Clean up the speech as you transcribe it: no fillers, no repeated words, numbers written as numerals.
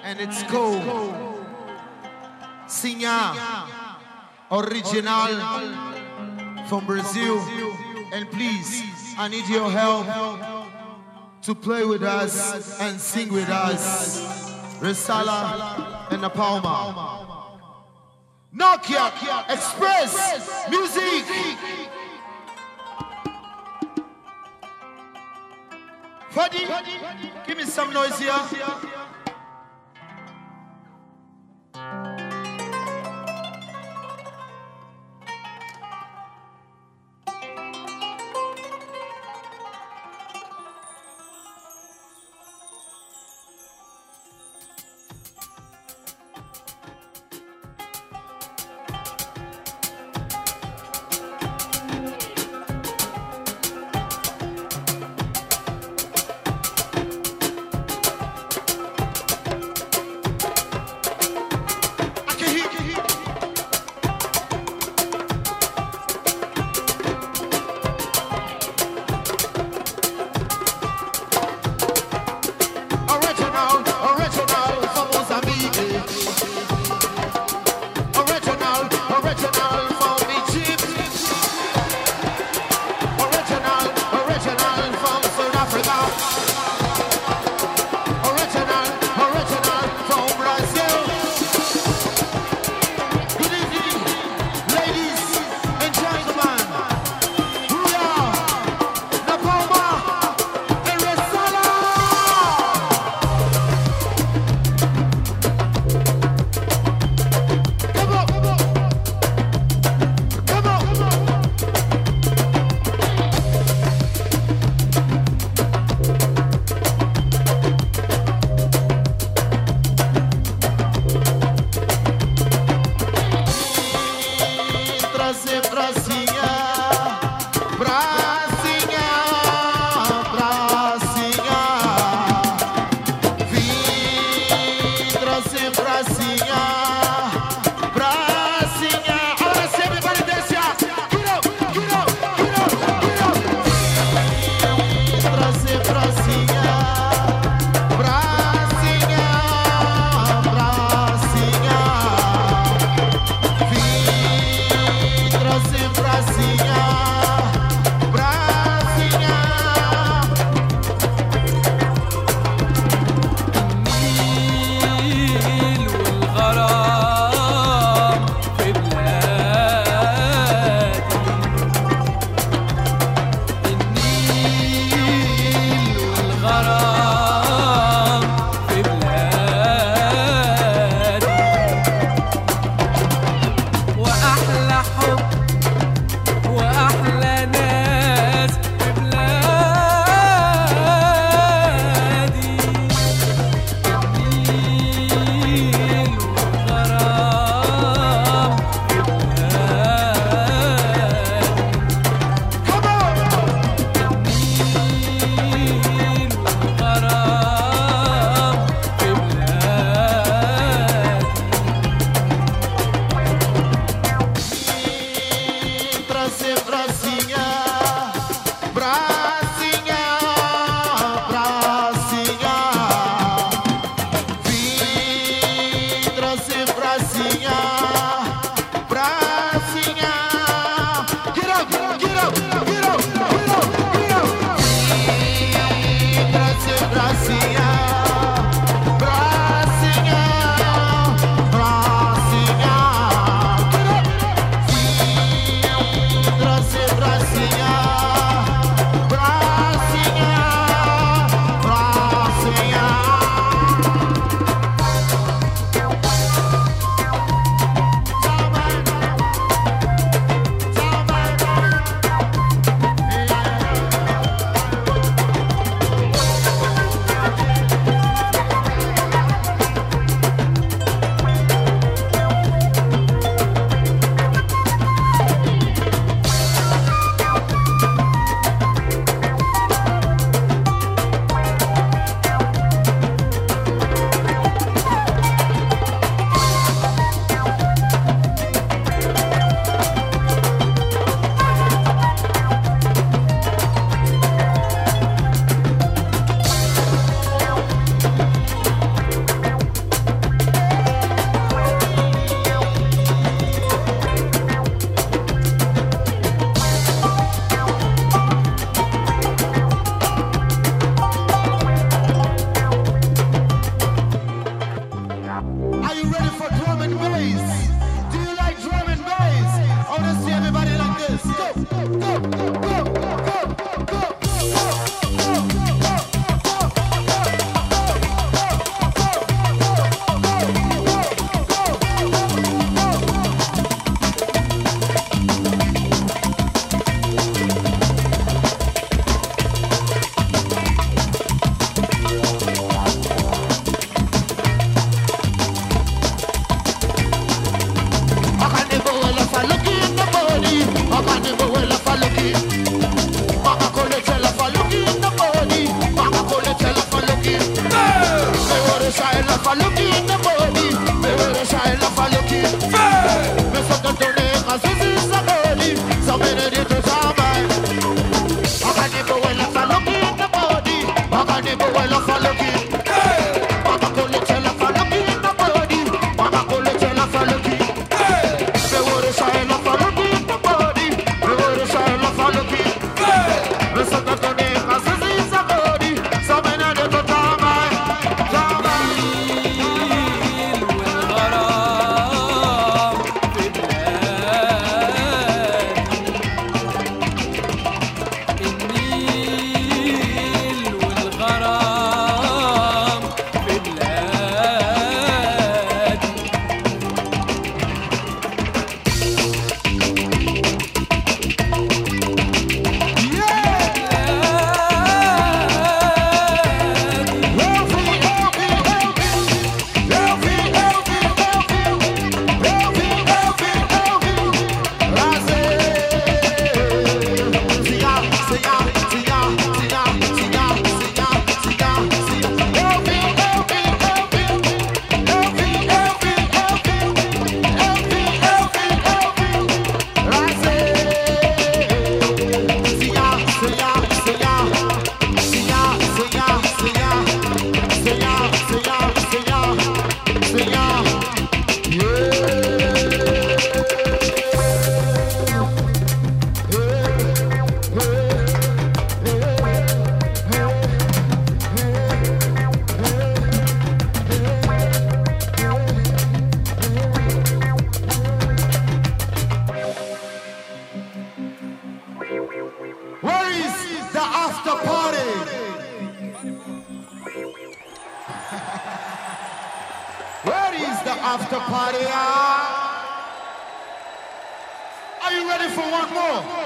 and it's called Sinha Original from Brazil. And please, I need your help to play with us and sing with us. Resala and the Palma. Nokia Express Music. Fadi, give me some noise here. الغرام love a look in the body. Me will the shine love a look in. Me so the donate as this is a body. So many did to survive. I can never well love a look in the body. I can never well love a look in. Mama call it love a look in the body. Mama call it love a look in. Me will the shine love a look in the body. Me will the shine love a look in. Me so the donate as this is a body. So many did to survive. Where is the after party? Where is the after party? Are you ready for one more?